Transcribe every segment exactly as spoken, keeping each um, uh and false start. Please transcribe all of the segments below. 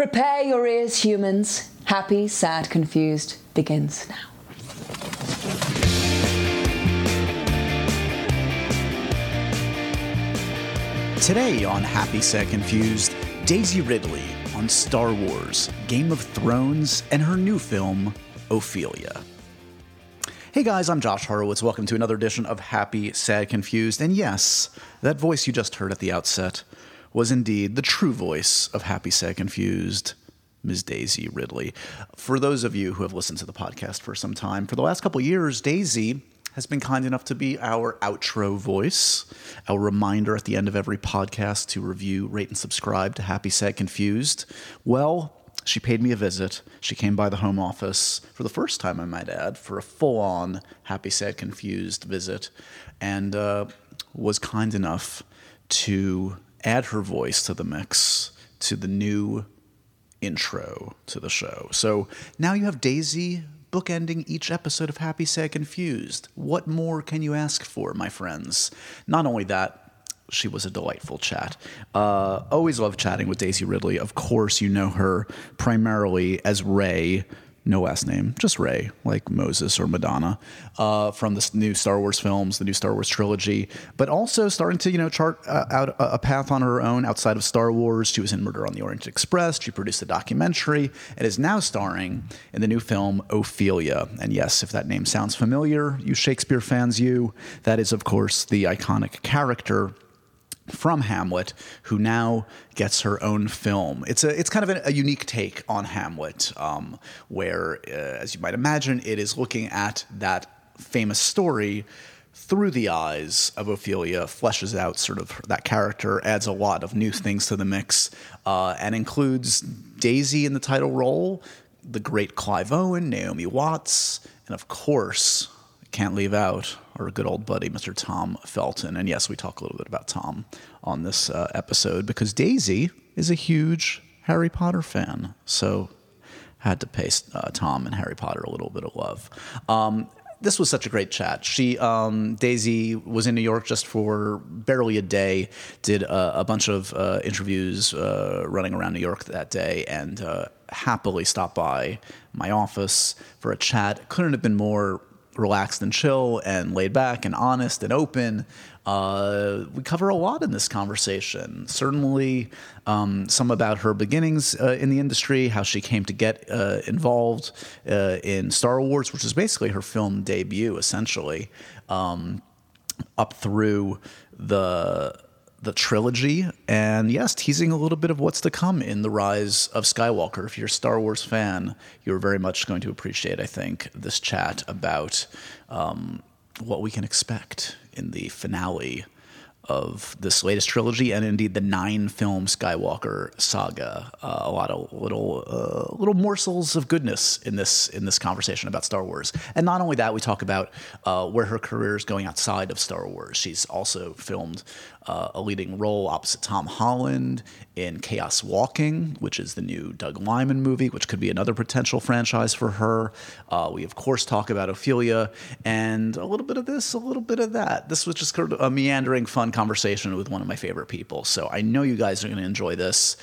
Prepare your ears, humans. Happy, Sad, Confused begins now. Today on Happy, Sad, Confused, Daisy Ridley on Star Wars, Game of Thrones, and her new film, Ophelia. Hey guys, I'm Josh Horowitz. Welcome to another edition of Happy, Sad, Confused. And yes, that voice you just heard at the outset was indeed the true voice of Happy, Sad, Confused, Miz Daisy Ridley. For those of you who have listened to the podcast for some time, for the last couple of years, Daisy has been kind enough to be our outro voice, our reminder at the end of every podcast to review, rate, and subscribe to Happy, Sad, Confused. Well, she paid me a visit. She came by the home office for the first time, I might add, for a full-on Happy, Sad, Confused visit, and uh, was kind enough to add her voice to the mix, to the new intro to the show. So now you have Daisy bookending each episode of Happy, Sad, Confused. What more can you ask for, my friends? Not only that, she was a delightful chat. Uh, always love chatting with Daisy Ridley. Of course, you know her primarily as Rey, no last name, just Rey, like Moses or Madonna, uh, from the new Star Wars films, the new Star Wars trilogy, but also starting to, you know, chart uh, out a, a path on her own outside of Star Wars. She was in Murder on the Orient Express. She produced a documentary and is now starring in the new film Ophelia. And yes, if that name sounds familiar, you Shakespeare fans, you, that is, of course, the iconic character from Hamlet, who now gets her own film. It's a it's kind of a, a unique take on Hamlet, um, where, uh, as you might imagine, it is looking at that famous story through the eyes of Ophelia, fleshes out sort of that character, adds a lot of new things to the mix, uh, and includes Daisy in the title role, the great Clive Owen, Naomi Watts, and of course, can't leave out our good old buddy, Mister Tom Felton. And yes, we talk a little bit about Tom on this uh, episode because Daisy is a huge Harry Potter fan. So had to pay uh, Tom and Harry Potter a little bit of love. Um, this was such a great chat. She, um, Daisy was in New York just for barely a day, did a, a bunch of uh, interviews uh, running around New York that day, and uh, happily stopped by my office for a chat. Couldn't have been more relaxed and chill and laid back and honest and open. Uh, we cover a lot in this conversation. Certainly um, some about her beginnings uh, in the industry, how she came to get uh, involved uh, in Star Wars, which is basically her film debut, essentially, um, up through the the trilogy, and yes, teasing a little bit of what's to come in The Rise of Skywalker. If you're a Star Wars fan, you're very much going to appreciate, I think, this chat about um, what we can expect in the finale of this latest trilogy, and indeed the nine-film Skywalker saga. Uh, a lot of little uh, little morsels of goodness in this in this conversation about Star Wars. And not only that, we talk about uh, where her career is going outside of Star Wars. She's also filmed uh, a leading role opposite Tom Holland in Chaos Walking, which is the new Doug Liman movie, which could be another potential franchise for her. Uh, we, of course, talk about Ophelia and a little bit of this, a little bit of that. This was just kind of a meandering, fun conversation with one of my favorite people. So I know you guys are going to enjoy this.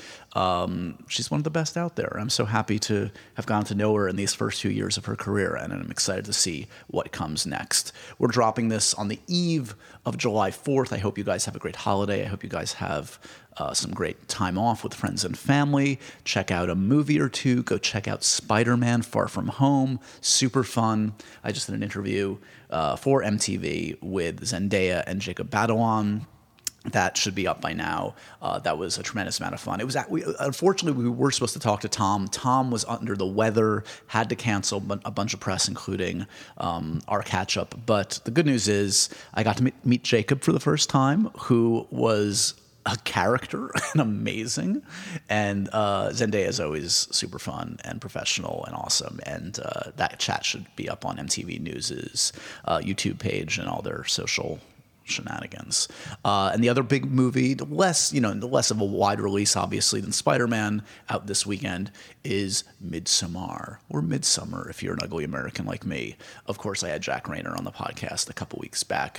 Um, she's one of the best out there. I'm so happy to have gotten to know her in these first few years of her career, and I'm excited to see what comes next. We're dropping this on the eve of July fourth. I hope you guys have a great holiday. I hope you guys have uh, some great time off with friends and family. Check out a movie or two. Go check out Spider-Man Far From Home. Super fun. I just did an interview uh, for M T V with Zendaya and Jacob Batalon. That should be up by now. Uh, that was a tremendous amount of fun. It was at, we, unfortunately, we were supposed to talk to Tom. Tom was under the weather, had to cancel a bunch of press, including um, our catch-up. But the good news is I got to meet, meet Jacob for the first time, who was a character and amazing. And uh, Zendaya is always super fun and professional and awesome. And uh, that chat should be up on M T V News' uh, YouTube page and all their social shenanigans. Uh, and the other big movie, less, you know, less of a wide release, obviously, than Spider-Man, out this weekend, is Midsommar, or Midsummer, if you're an ugly American like me. Of course, I had Jack Rayner on the podcast a couple weeks back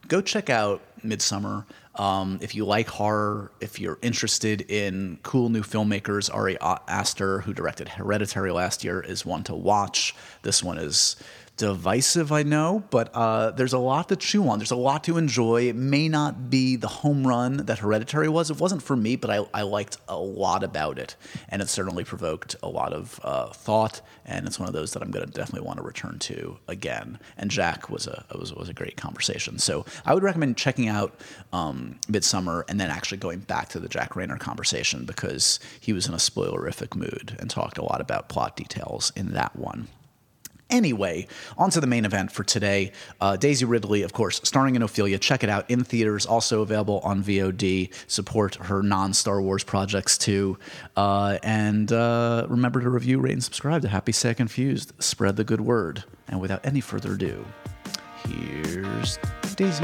go check out Midsommar. Um, if you like horror, if you're interested in cool new filmmakers, Ari Aster, who directed Hereditary last year, is one to watch. This one is divisive, I know, but uh, there's a lot to chew on. There's a lot to enjoy. It may not be the home run that Hereditary was. It wasn't for me, but I, I liked a lot about it, and it certainly provoked a lot of uh, thought, and it's one of those that I'm going to definitely want to return to again. And Jack was a was, was a great conversation. So I would recommend checking out um, Midsommar and then actually going back to the Jack Rayner conversation, because he was in a spoilerific mood and talked a lot about plot details in that one. Anyway, on to the main event for today. Uh, Daisy Ridley, of course, starring in Ophelia. Check it out in theaters, also available on V O D. Support her non-Star Wars projects, too. Uh, and uh, remember to review, rate, and subscribe to Happy Sad Confused. Spread the good word. And without any further ado, here's Daisy.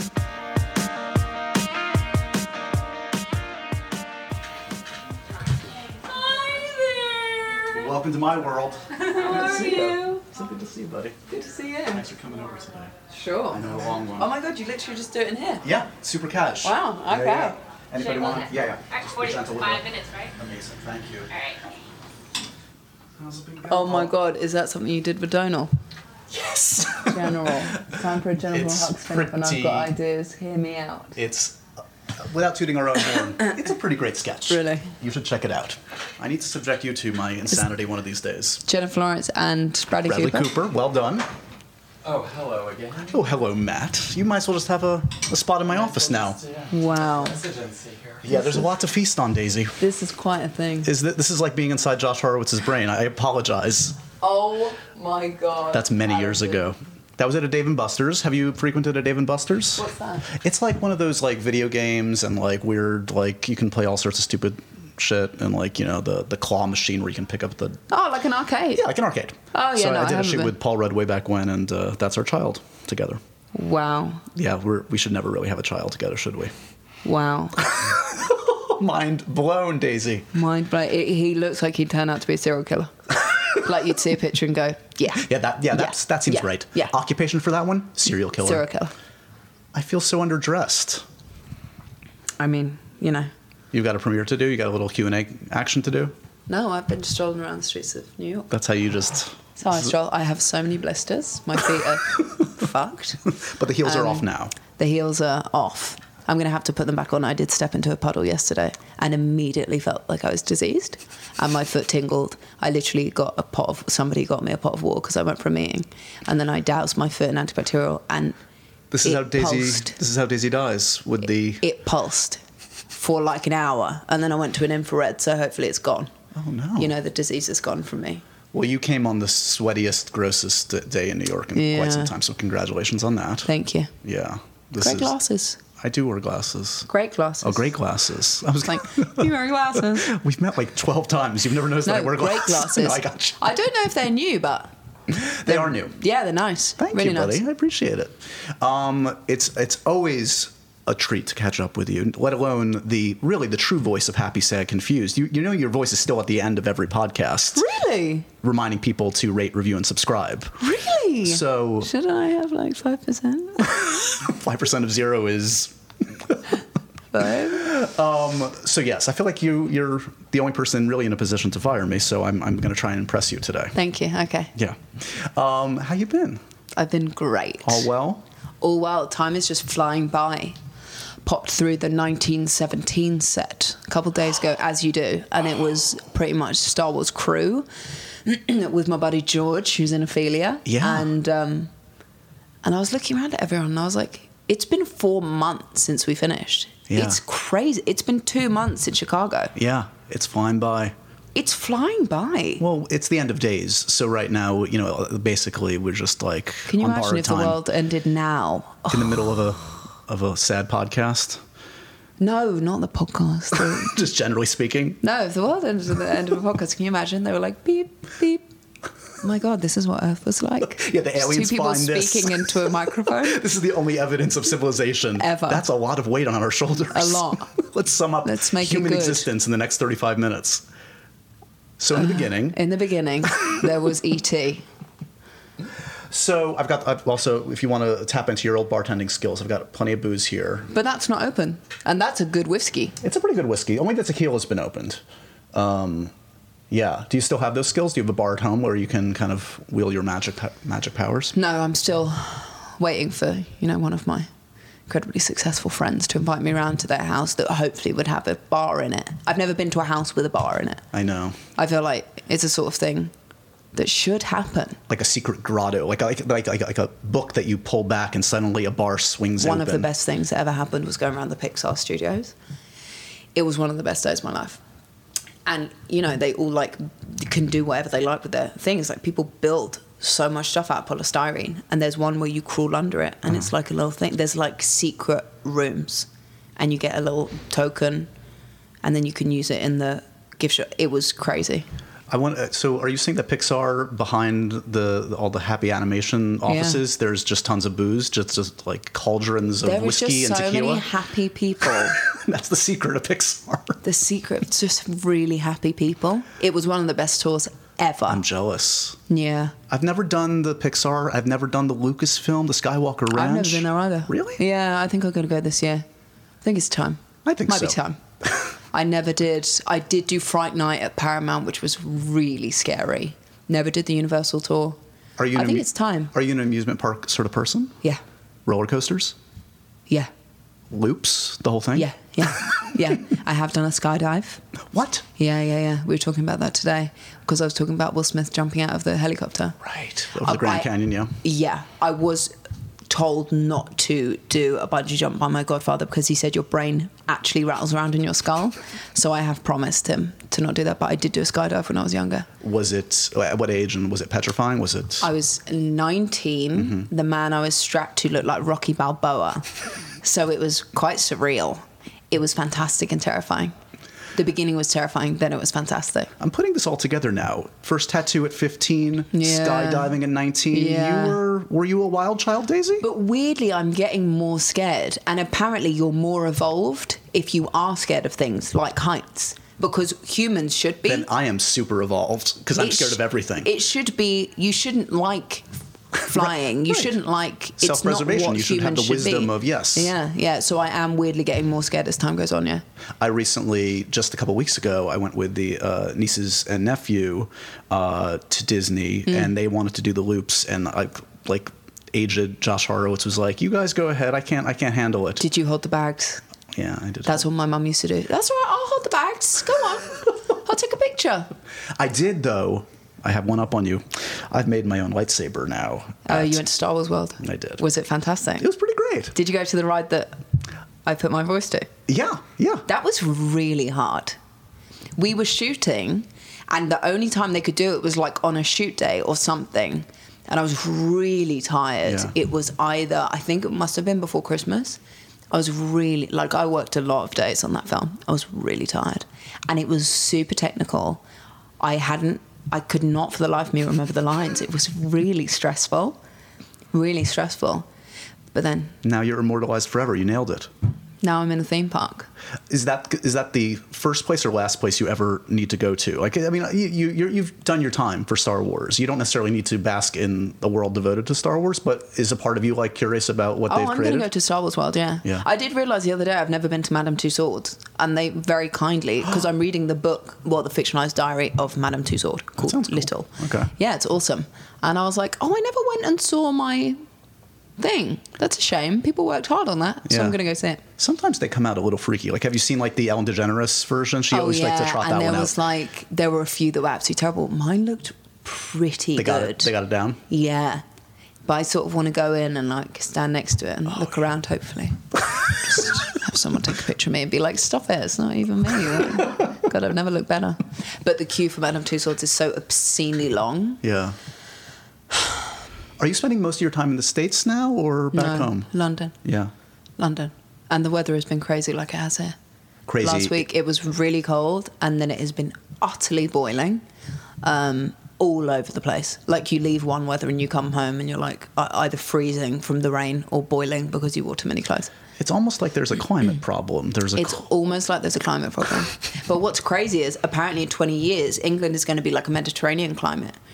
Welcome to my world. How are you? So good to see you, buddy. Good to see you. Thanks for coming over today. Sure. I know a long one. Oh my god, you literally just do it in here? Yeah, super cash. Wow, okay. Yeah, yeah. Anybody Should I want go to? Yeah, yeah. Actually, Present a little forty-five bit. minutes, right? Amazing, thank you. All right. How's the big Oh my god, is that something you did with Donal? Yes. General. Time for a general It's Huxton, and I've pretty- got ideas. Hear me out. It's, uh, without tooting our own horn, it's a pretty great sketch. Really? You should check it out. I need to subject you to my insanity one of these days. Jennifer Lawrence and Bradley, Bradley Cooper. Cooper, well done. Oh, hello again. Oh, hello, Matt. You might as well just have a, a spot in my office now. Wow. Residency here. Yeah, there's a lot to feast on, Daisy. This is quite a thing. Is that, this is like being inside Josh Horowitz's brain. I apologize. Oh my god. That's many years ago. That was at a Dave and Buster's. Have you frequented a Dave and Buster's? What's that? It's like one of those like video games and like weird, like you can play all sorts of stupid shit and like, you know, the, the claw machine where you can pick up the... Oh, like an arcade? Yeah, like an arcade. Oh, yeah, so no, I I did a haven't shoot been. with Paul Rudd way back when, and uh, that's our child together. Wow. Yeah, we're, we should never really have a child together, should we? Wow. Mind blown, Daisy. Mind blown. He looks like he'd turn out to be a serial killer. Like you'd see a picture and go, yeah. Yeah, that yeah, that's, that seems Yeah. right. Yeah. Occupation for that one? Serial killer. Serial killer. I feel so underdressed. I mean, you know. You've got a premiere to do? You got a little Q and A action to do? No, I've been strolling around the streets of New York. That's how you just... So I stroll. I have so many blisters. My feet are fucked. But the heels are Um, off now. The heels are off. I'm going to have to put them back on. I did step into a puddle yesterday and immediately felt like I was diseased and my foot tingled. I literally got a pot of, somebody got me a pot of water because I went for a meeting, and then I doused my foot in antibacterial, and This is it how Daisy. pulsed. This is how Daisy dies with the. It pulsed for like an hour, and then I went to an infrared, so hopefully it's gone. Oh no! You know, the disease is gone from me. Well, you came on the sweatiest, grossest day in New York in Yeah. quite some time, so congratulations on that. Thank you. Yeah. This Great is, glasses. I do wear glasses. Great glasses. Oh, great glasses. I was Like, you wear glasses. We've met like twelve times. You've never noticed that I No, wear great glasses. glasses. No, I got you. I don't know if they're new, but They are new. yeah, they're nice. Thank really you, buddy. nice. I appreciate it. Um, it's it's always a treat to catch up with you, let alone the really the true voice of Happy, Sad, Confused. You, you know your voice is still at the end of every podcast, Really? reminding people to rate, review, and subscribe. Really? So Should I have like five percent? five percent of zero is... Five? Um, so yes, I feel like you, you're the only person really in a position to fire me, so I'm, I'm going to try and impress you today. Thank you. Okay. Yeah. Um, how you been? I've been great. All well? All well. Time is just flying by. Popped through the nineteen seventeen set a couple days ago, as you do, and it was pretty much Star Wars crew with my buddy George, who's in Ophelia. Yeah. And um, and I was looking around at everyone, and I was like, it's been four months since we finished. Yeah. It's crazy. It's been two months in Chicago. Yeah, it's flying by. It's flying by. Well, it's the end of days, so right now, you know, basically we're just like Can you on imagine borrowed if time the world ended now? in the middle of a of a sad podcast. No, not the podcast. The- Just generally speaking. no, if the world ended at the end of a podcast, can you imagine? They were like, beep, beep. Oh my God, this is what Earth was like. Yeah, the Just aliens two people find this. speaking into a microphone. This is the only evidence of civilization Ever. That's a lot of weight on our shoulders. A lot. Let's sum up Let's make it human good. existence in the next thirty-five minutes. So in the beginning, In the beginning, there was E T So I've got I've also, if you want to tap into your old bartending skills, I've got plenty of booze here. But that's not open, and that's a good whiskey. It's a pretty good whiskey. Only the tequila's been opened. Um, yeah. Do you still have those skills? Do you have a bar at home where you can kind of wield your magic magic powers? No, I'm still waiting for, you know, one of my incredibly successful friends to invite me around to their house that hopefully would have a bar in it. I've never been to a house with a bar in it. I know. I feel like it's a sort of thing that should happen. Like a secret grotto, like like like like, like a book that you pull back and suddenly a bar swings One open. of the best things that ever happened was going around the Pixar studios. It was one of the best days of my life. And, you know, they all, like, can do whatever they like with their things. Like, people build so much stuff out of polystyrene. And there's one where you crawl under it, and uh-huh. it's like a little thing. There's, like, secret rooms. And you get a little token, and then you can use it in the gift shop. It was crazy. I want. So, are you saying that Pixar, behind the all the happy animation offices, yeah. there's just tons of booze, just, just like cauldrons of there whiskey and so tequila? There are so many happy people. That's the secret of Pixar. The secret, it's just really happy people. It was one of the best tours ever. I'm jealous. Yeah. I've never done the Pixar. I've never done the Lucasfilm, the Skywalker Ranch. I've never been there either. Really? Yeah, I think I'm going to go this year. I think it's time. I think Might so. Might be time. I never did. I did do Fright Night at Paramount, which was really scary. Never did the Universal tour. Are you? I an think amu- it's time. Are you an amusement park sort of person? Yeah. Roller coasters? Yeah. Loops? The whole thing? Yeah, yeah, yeah. I have done a skydive. What? Yeah, yeah, yeah. We were talking about that today because I was talking about Will Smith jumping out of the helicopter. Right. Over the Grand I, Canyon, yeah. Yeah. I was told not to do a bungee jump by my godfather because he said your brain actually rattles around in your skull. So I have promised him to not do that, but I did do a skydive when I was younger. Was it, at what age, and was it petrifying? Was it? I was nineteen. Mm-hmm. The man I was strapped to looked like Rocky Balboa. So it was quite surreal. It was fantastic and terrifying. The beginning was terrifying, then it was fantastic. I'm putting this all together now. First tattoo at fifteen, yeah. skydiving at nineteen. Yeah. You were were you a wild child, Daisy? But weirdly, I'm getting more scared. And apparently you're more evolved if you are scared of things like heights. Because humans should be. Then I am super evolved because I'm It scared sh- of everything. It should be, you shouldn't like flying. Right. You Right. shouldn't like, it's not self-preservation. what You should have the humans wisdom be. of yes. Yeah, yeah. So I am weirdly getting more scared as time goes on, yeah. I recently, just a couple weeks ago, I went with the uh, nieces and nephew uh, to Disney, mm. and they wanted to do the loops, and I like aged Josh Horowitz was like, "You guys go ahead. I can't. I can't handle it." Did you hold the bags? Yeah, I did. That's what my mum used to do. That's all right. I'll hold the bags. Go on. I'll take a picture. I did though. I have one up on you. I've made my own lightsaber now. Oh, at- you went to Star Wars World? I did. Was it fantastic? It was pretty great. Did you go to the ride that I put my voice to? Yeah, yeah. That was really hard. We were shooting, and the only time they could do it was like on a shoot day or something. And I was really tired. Yeah. It was either, I think it must have been before Christmas. I was really, like, I worked a lot of days on that film. I was really tired. And it was super technical. I hadn't, I could not for the life of me remember the lines. It was really stressful. Really stressful. But then, Now you're immortalized forever. You nailed it. now I'm in a theme park. Is that is that the first place or last place you ever need to go to? Like, I mean, you, you you're, you've done your time for Star Wars. You don't necessarily need to bask in the world devoted to Star Wars, but is a part of you like curious about what Oh, they've I'm created? going to go to Star Wars World, yeah. Yeah. I did realise the other day I've never been to Madame Tussauds, and they very kindly, because I'm reading the book, well, the fictionalised diary of Madame Tussauds, called sounds cool. Little. Okay. Yeah, it's awesome. And I was like, oh, I never went and saw my thing. That's a shame. People worked hard on that, so Yeah. I'm going to go see it. Sometimes they come out a little freaky. Like, have you seen like the Ellen DeGeneres version? She oh, always yeah, likes to trot and that there one was out. like, there were a few that were absolutely terrible. Mine looked pretty They good. got it. They got it down. Yeah. But I sort of want to go in and like stand next to it and Oh, look around, hopefully. Just have someone take a picture of me and be like, stop it, it's not even me. God, I've never looked better. But the queue for Madame Tussauds is so obscenely long. Yeah. Are you spending most of your time in the States now or back No, home? London. Yeah. London. And the weather has been crazy like it has here. Crazy. Last week it was really cold and then it has been utterly boiling. Um, all over the place. Like you leave one weather and you come home and you're like uh, either freezing from the rain or boiling because you wore too many clothes. It's almost like there's a climate problem. There's a It's cl- almost like there's a climate problem. But what's crazy is apparently in twenty years, England is going to be like a Mediterranean climate.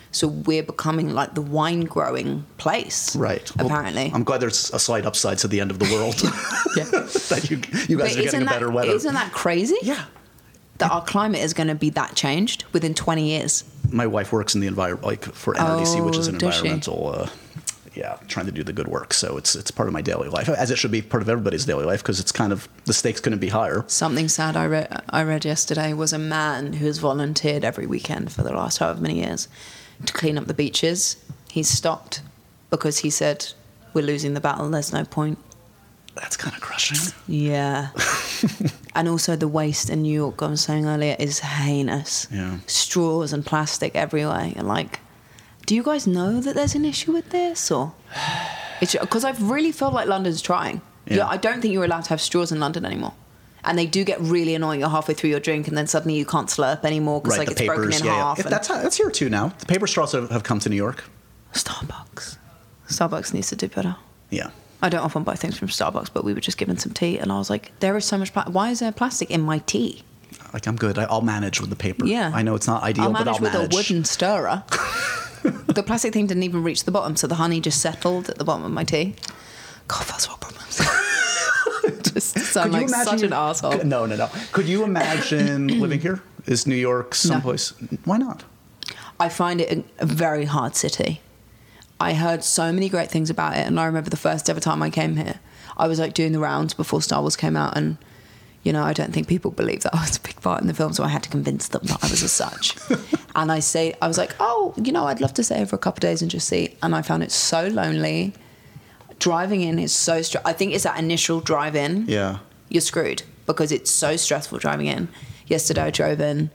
So we're becoming like the wine growing place. Right. Well, Apparently. I'm glad there's a slight upside to the end of the world. Yeah. that you, you guys But are getting a that, better weather. Isn't that crazy? Yeah. That our climate is going to be that changed within twenty years. My wife works in the environment, like for N R D C, Oh, which is an does she? environmental, uh, yeah, trying to do the good work. So it's it's part of my daily life, as it should be part of everybody's daily life, because it's kind of, the stakes couldn't be higher. Something sad I read, I read yesterday was a man who has volunteered every weekend for the last however many years to clean up the beaches. He's stopped because he said, we're losing the battle, there's no point. That's kind of crushing. Yeah. And also the waste in New York, I was saying earlier, is heinous. Yeah. Straws and plastic everywhere. And like, do you guys know that there's an issue with this? Or because I really feel like London's trying. Yeah. Yeah, I don't think you're allowed to have straws in London anymore. And they do get really annoying. You're halfway through your drink and then suddenly you can't slurp anymore because Right, like the it's broken papers, in yeah, half. yeah. and- That's, that's here too now. The paper straws have, have come to New York. Starbucks. Starbucks needs to do better. Yeah. I don't often buy things from Starbucks, but we were just given some tea, and I was like, there is so much plastic. Why is there plastic in my tea? Like, I'm good. I, I'll manage with the paper. Yeah. I know it's not ideal, I'll but manage I'll with manage. a wooden stirrer. The plastic thing didn't even reach the bottom, so the honey just settled at the bottom of my tea. God, first world problems. Just sound like such an asshole. No, no, no. Could you imagine living here? Is New York someplace? Why not? I find it a, a very hard city. I heard so many great things about it, and I remember the first ever time I came here, I was like doing the rounds before Star Wars came out, and you know, I don't think people believe that I was a big part in the film, so I had to convince them that I was as such. And I say, I was like, oh, you know, I'd love to stay here for a couple of days and just see. And I found it so lonely. Driving in is so stressful. I think it's that initial drive in. Yeah. You're screwed because it's so stressful driving in. Yesterday I drove in,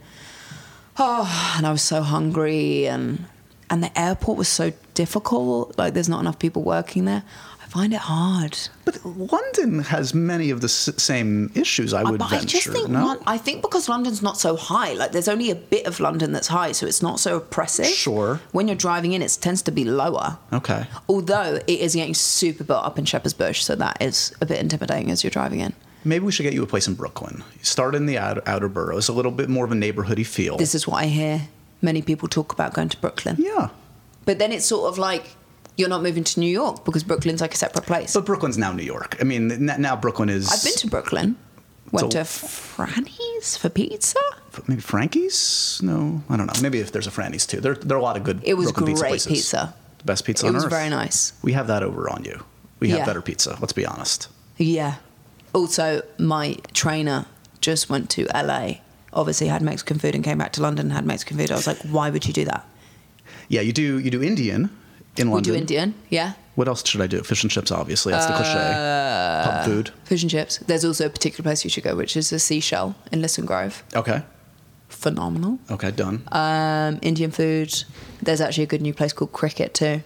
oh, and I was so hungry, and and the airport was so difficult. Like, there's not enough people working there. I find it hard. But London has many of the s- same issues, I would but venture. I just think no? Lon- I think because London's not so high, like there's only a bit of London that's high, so it's not so oppressive. Sure. When you're driving in, it tends to be lower. Okay. Although it is getting super built up in Shepherd's Bush, so that is a bit intimidating as you're driving in. Maybe we should get you a place in Brooklyn. You start in the outer, outer boroughs, a little bit more of a neighborhoody feel. This is what I hear many people talk about going to Brooklyn. Yeah. But then it's sort of like you're not moving to New York because Brooklyn's like a separate place. But Brooklyn's now New York. I mean, n- now Brooklyn is... I've been to Brooklyn. Went So- to Franny's for pizza. Maybe Frankie's? No, I don't know. Maybe if there's a Franny's too. There, there are a lot of good It was Brooklyn pizza great places. pizza. The best pizza It on was earth. very nice. We have that over on you. We have Yeah. better pizza, let's be honest. Yeah. Also, my trainer just went to L A. Obviously had Mexican food and came back to London and had Mexican food. I was like, why would you do that? Yeah, you do you do Indian in We London. do Indian, yeah. What else should I do? Fish and chips, obviously. That's the cliche. Pub food. Fish and chips. There's also a particular place you should go, which is the Seashell in Lisson Grove. Okay. Phenomenal. Okay, done. Um, Indian food. There's actually a good new place called Cricket too.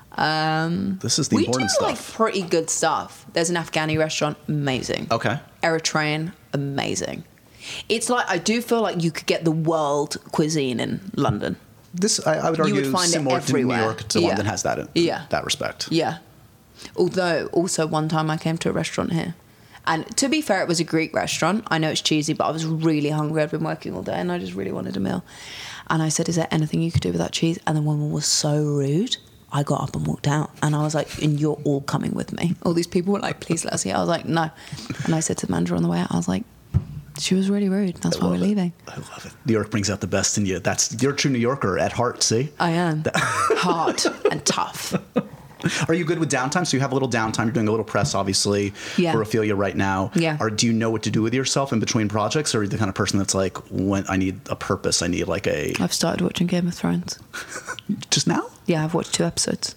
Um, this is the we important do stuff. like pretty good stuff. There's an Afghani restaurant, amazing. Okay. Eritrean, amazing. It's like I do feel like you could get the world cuisine in London. This, I, I would You argue, would find it similar to New everywhere. York to Yeah. London has that in Yeah. that respect. Yeah. Although, also one time I came to a restaurant here. And to be fair, it was a Greek restaurant. I know it's cheesy, but I was really hungry. I'd been working all day and I just really wanted a meal. And I said, is there anything you could do without cheese? And the woman was so rude. I got up and walked out. And I was like, and you're all coming with me. All these people were like, please let us eat. I was like, no. And I said to the manager on the way out, I was like, she was really rude. That's I why we're love it. leaving. I love it. New York brings out the best in you. That's you're a true New Yorker at heart, see? I am. Hard and tough. Are you good with downtime? So you have a little downtime. You're doing a little press, obviously, Yeah. for Ophelia right now. Yeah. Or do you know what to do with yourself in between projects? Or are you the kind of person that's like, when I need a purpose, I need like a... I've started watching Game of Thrones. Just now? Yeah, I've watched two episodes.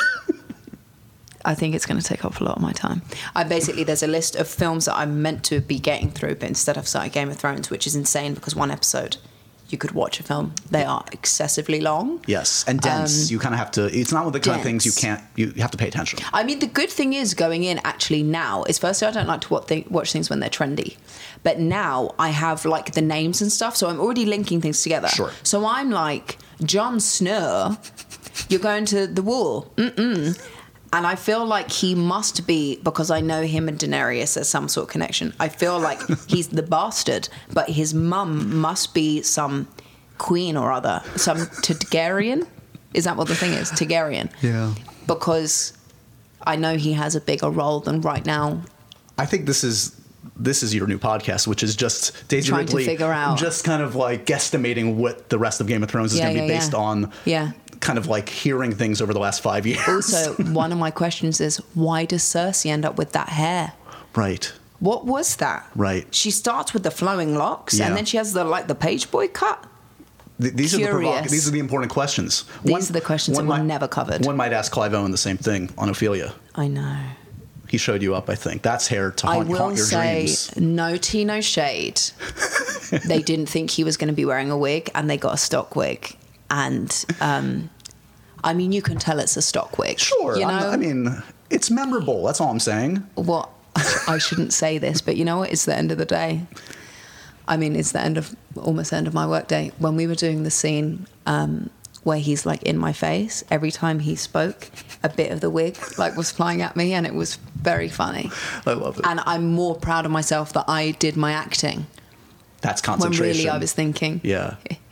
I think it's going to take up a lot of my time. I basically, there's a list of films that I'm meant to be getting through, but instead I've started Game of Thrones, which is insane because one episode, you could watch a film. They are excessively long. Yes. And dense. Um, you kind of have to... It's not one of the kind of things you dense. can't... You have to pay attention. I mean, the good thing is going in actually now is firstly, I don't like to watch, th- watch things when they're trendy. But now I have like the names and stuff, so I'm already linking things together. Sure. So I'm like, Jon Snow, you're going to the wall. Mm-mm. And I feel like he must be, because I know him and Daenerys as some sort of connection, I feel like he's the bastard, but his mum must be some queen or other, some Targaryen. Is that what the thing is? Targaryen. Yeah. Because I know he has a bigger role than right now. I think this is this is your new podcast, which is just Daisy Trying to Ridley figure out. just kind of like guesstimating what the rest of Game of Thrones is Yeah, going to yeah, be based yeah. on. Yeah. Kind of like hearing things over the last five years. Also, one of my questions is, why does Cersei end up with that hair? Right. What was that? Right. She starts with the flowing locks, Yeah. and then she has the like the page boy cut. Th- These are the provoc- Curious. these are the important questions. These are the questions that were might- never covered. One might ask Clive Owen the same thing on Ophelia. I know. He showed you up, I think. That's hair to I haunt, will haunt your say, dreams. no tea, no shade. They didn't think he was going to be wearing a wig, and they got a stock wig. And um, I mean, you can tell it's a stock wig. Sure. You know, I'm- I mean, it's memorable. That's all I'm saying. what I shouldn't say this, but you know what? It's the end of the day. I mean, it's the end of almost the end of my workday. When we were doing the scene um, where he's like in my face, every time he spoke, a bit of the wig like was flying at me, and it was very funny. I love it. And I'm more proud of myself that I did my acting That's when concentration. really I was thinking, Yeah.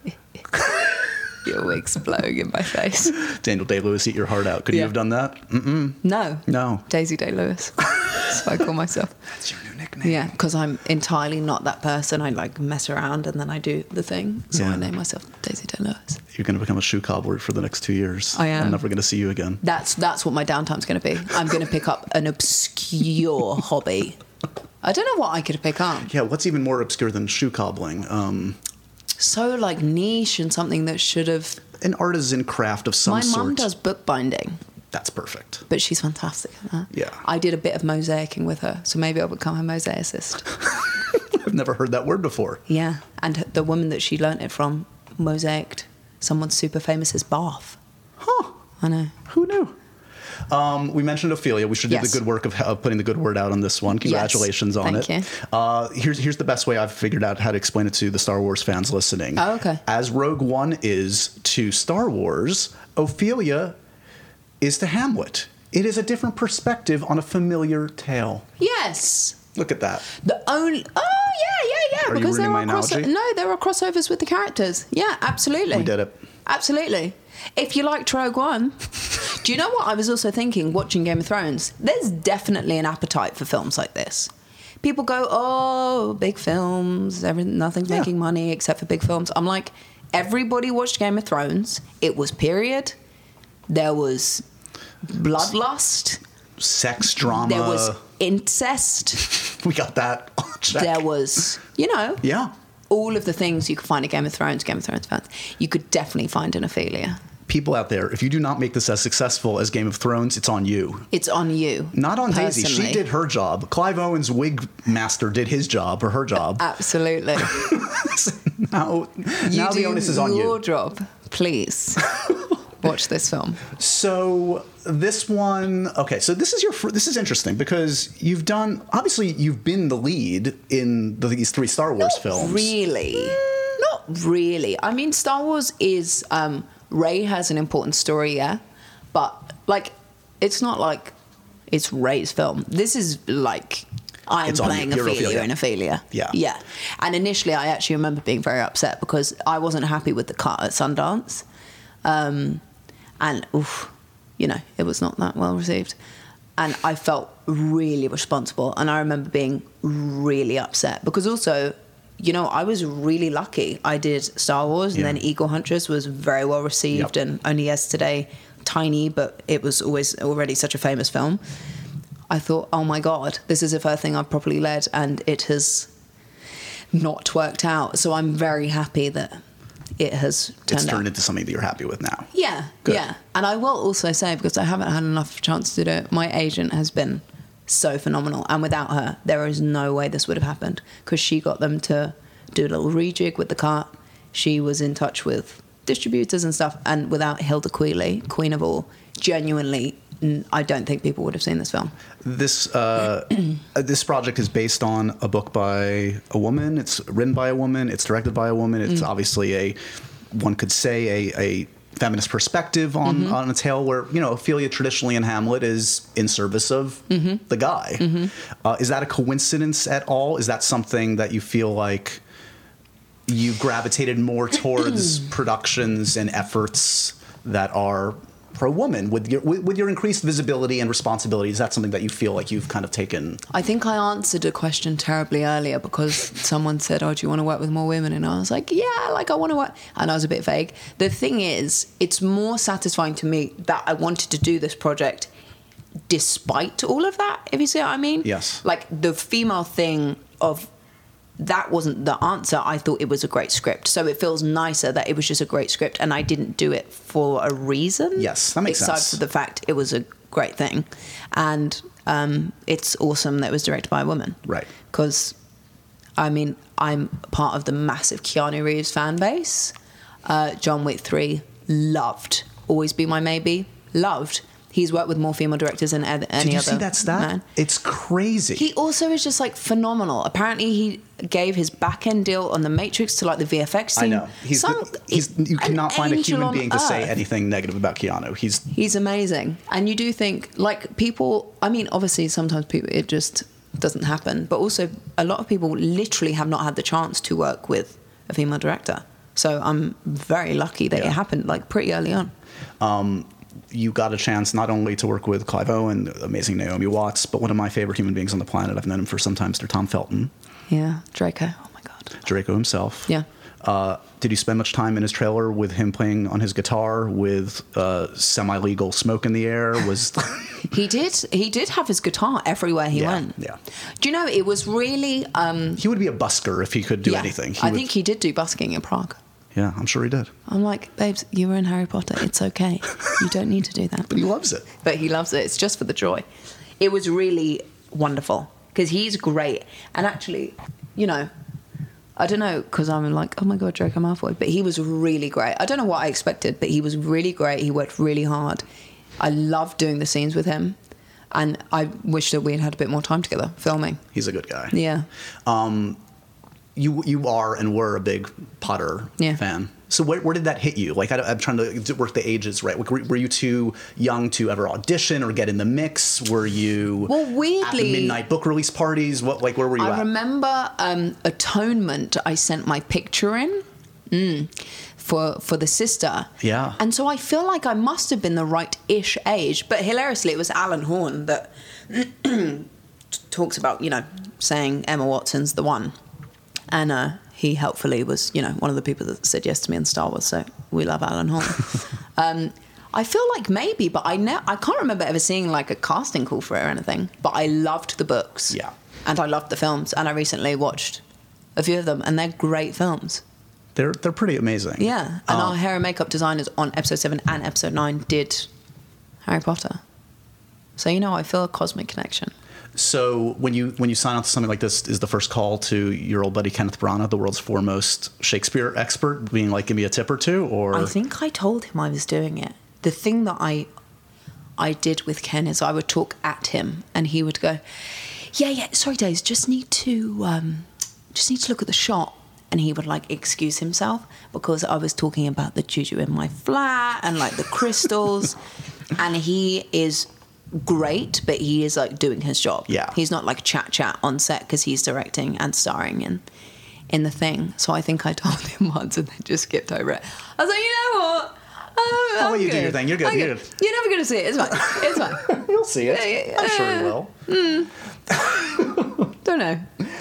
your wig's blowing in my face. Daniel Day-Lewis, eat your heart out. Could Yeah. you have done that? Mm-mm. No. No. Daisy Day-Lewis. So I call myself. That's your new nickname. Yeah, because I'm entirely not that person. I like mess around and then I do the thing. So Yeah. I name myself Daisy Day-Lewis. You're going to become a shoe cobbler for the next two years. I am. I'm never going to see you again. That's that's what my downtime's going to be. I'm going to pick up an obscure hobby. I don't know what I could pick up. Yeah, what's even more obscure than shoe cobbling? Um, So like niche and something that should have. an artisan craft of some My sort. mum does bookbinding, That's perfect. but she's fantastic at that. Yeah. I did a bit of mosaicing with her, so maybe I'll become her mosaicist. I've never heard that word before. Yeah, and the woman that she learnt it from mosaicked someone super famous's bath. Huh. I know. Who knew? Um, we mentioned Ophelia. We should do Yes. the good work of, of putting the good word out on this one. Congratulations on Thank it. you. Uh, here's here's the best way I've figured out how to explain it to the Star Wars fans listening. Oh, okay. As Rogue One is to Star Wars, Ophelia is to Hamlet. It is a different perspective on a familiar tale. Yes. Look at that. The only oh yeah yeah yeah Are you because there ruining are my cross- analogy? no there are crossovers with the characters. Yeah, absolutely. We did it. Absolutely. If you liked Rogue One, do you know what I was also thinking watching Game of Thrones? There's definitely an appetite for films like this. People go, oh, big films, everything, nothing's Yeah. making money except for big films. I'm like, everybody watched Game of Thrones. It was period. There was bloodlust. Sex drama. There was incest. We got that. Check. There was, you know, Yeah. all of the things you could find in Game of Thrones, Game of Thrones fans, you could definitely find in Ophelia. People out there, if you do not make this as successful as Game of Thrones, it's on you. It's on you. Not on Daisy. She personally. did her job. Clive Owen's wig master did his job or her job. Absolutely. now You now do the onus is on your you. job. Please watch this film. So this one, okay. So this is your. fir- This is interesting because you've done. Obviously, you've been the lead in the, these three Star Wars Not films. really. Not really. I mean, Star Wars is. Um, Rey has an important story, yeah, but like, it's not like it's Rey's film. This is like I'm It's on playing you. You're Ophelia Ophelia. in Ophelia. Yeah. yeah. And initially, I actually remember being very upset because I wasn't happy with the cut at Sundance, um, and oof, you know, it was not that well received, and I felt really responsible. And I remember being really upset because also, you know, I was really lucky. I did Star Wars and Yeah. then Eagle Huntress was very well received Yep. and only yesterday, tiny, but it was always already such a famous film. I thought, oh my God, this is the first thing I've properly led and it has not worked out. So I'm very happy that it has turned It's out. turned into something that you're happy with now. Yeah, Good. yeah. And I will also say, because I haven't had enough chance to do it, my agent has been so phenomenal. And without her, there is no way this would have happened because she got them to do a little rejig with the cut. She was in touch with distributors and stuff. And without Hilda Queeley, Queen of All, genuinely, n- I don't think people would have seen this film. This uh, uh, this project is based on a book by a woman. It's written by a woman. It's directed by a woman. It's Mm. obviously a one could say a, a feminist perspective on, Mm-hmm. on a tale where, you know, Ophelia traditionally in Hamlet is in service of Mm-hmm. the guy. Uh, is that a coincidence at all? Is that something that you feel like you gravitated more towards productions and efforts that are pro-woman with your with, with your increased visibility and responsibility? Is that something that you feel like you've kind of taken? I think I answered a question terribly earlier because someone said, oh, do you want to work with more women? And I was like, yeah, like I want to work. And I was a bit vague. The thing is, it's more satisfying to me that I wanted to do this project despite all of that, if you see what I mean. Yes. Like the female thing of that wasn't the answer. I thought it was a great script. So it feels nicer that it was just a great script and I didn't do it for a reason. Yes, that makes aside sense. Aside from the fact it was a great thing. And um, it's awesome that it was directed by a woman. Right. Because, I mean, I'm part of the massive Keanu Reeves fan base. Uh, John Wick three, loved. Always Be My Maybe, loved. He's worked with more female directors than any other. Did you see that stat? Man. It's crazy. He also is just like phenomenal. Apparently, he gave his back end deal on The Matrix to like the V F X team. I know. He's, Some, the, he's you cannot find a human being to say Earth. anything negative about Keanu. He's He's amazing. And you do think like people, I mean, obviously sometimes people, it just doesn't happen. But also a lot of people literally have not had the chance to work with a female director. So I'm very lucky that Yeah. it happened like pretty early on. Um, you got a chance not only to work with Clive Owen, the amazing Naomi Watts, but one of my favorite human beings on the planet. I've known him for some time, Mister Tom Felton. Yeah, Draco. Oh my God. Draco himself. Yeah. Uh, did you spend much time in his trailer with him playing on his guitar with uh, semi-legal smoke in the air? Was He did. He did have his guitar everywhere he Yeah, went. yeah. Do you know, it was really... Um, he would be a busker if he could do yeah, anything. He I would, think he did do busking in Prague. Yeah, I'm sure he did. I'm like, babes, you were in Harry Potter. It's okay. You don't need to do that. But he loves it. But he loves it. It's just for the joy. It was really wonderful because he's great. And actually, you know, I don't know, because I'm like, oh my God, Draco Malfoy. But he was really great. I don't know what I expected, but he was really great. He worked really hard. I loved doing the scenes with him. And I wish that we had had a bit more time together filming. He's a good guy. Yeah. Um, you you are and were a big Potter Yeah. fan. So where, where did that hit you? Like I, I'm trying to work the ages right. Were, were you too young to ever audition or get in the mix? Were you Well, at the weirdly- midnight book release parties? What like where were you I at? remember um, Atonement, I sent my picture in mm, for for the sister. Yeah. And so I feel like I must have been the right-ish age. But hilariously, it was Alan Horn that talks about, you know, saying Emma Watson's the one. And uh, he helpfully was, you know, one of the people that said yes to me in Star Wars. So we love Alan Horn. um, I feel like maybe, but I ne- I can't remember ever seeing like a casting call for it or anything. But I loved the books. Yeah. And I loved the films. And I recently watched a few of them. And they're great films. They're they're pretty amazing. Yeah. And Um, our hair and makeup designers on episode seven and episode nine did Harry Potter. So, you know, I feel a cosmic connection. So when you when you sign on to something like this, is the first call to your old buddy Kenneth Branagh, the world's foremost Shakespeare expert, being like, give me a tip or two? Or I think I told him I was doing it. The thing that I I did with Ken is I would talk at him and he would go, yeah, yeah, sorry, Days, just need to um, just need to look at the shot. And he would like excuse himself because I was talking about the juju in my flat and like the crystals. And he is great, but he is like doing his job. Yeah. He's not like chat chat on set because he's directing and starring in in the thing. So I think I told him once and then just skipped over it. I was like, you know what? Oh, I'll let you do your thing. You're good. I'm You're good. good. You're never going to see it. It's fine. It's fine. You'll see it. Yeah, yeah, I'm sure you yeah. will. Don't know.